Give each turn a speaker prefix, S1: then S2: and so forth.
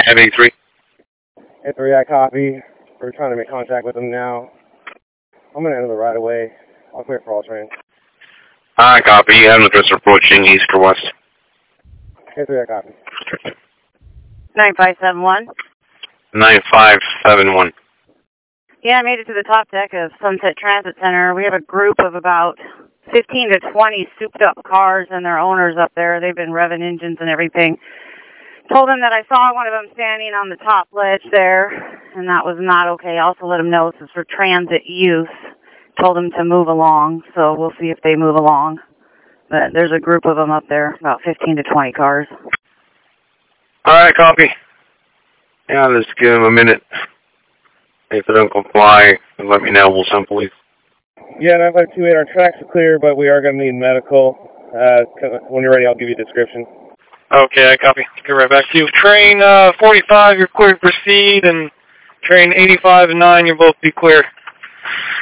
S1: have 83.
S2: 83, I copy. We're trying to make contact with them now. I'm going to enter the right away. I'll clear for all trains.
S1: I copy. You have an address approaching east or west.
S2: 83, I copy.
S3: 9571.
S1: 9571.
S3: Yeah, I made it to the top deck of Sunset Transit Center. We have a group of about 15 to 20 souped-up cars and their owners up there. They've been revving engines and everything. Told them that I saw one of them standing on the top ledge there, and that was not okay. I also let them know this is for transit use. Told them to move along, so we'll see if they move along. But there's a group of them up there, about 15 to 20 cars.
S1: All right, copy. Yeah, let's give them a minute. If they don't comply, let me know. We'll send police.
S2: Yeah, 9528, our tracks are clear, but we are going to need medical. When you're ready, I'll give you a description.
S4: Okay, I copy. Get right back to you. Train 45, you're clear to proceed, and train 85 and 9, you'll both be clear.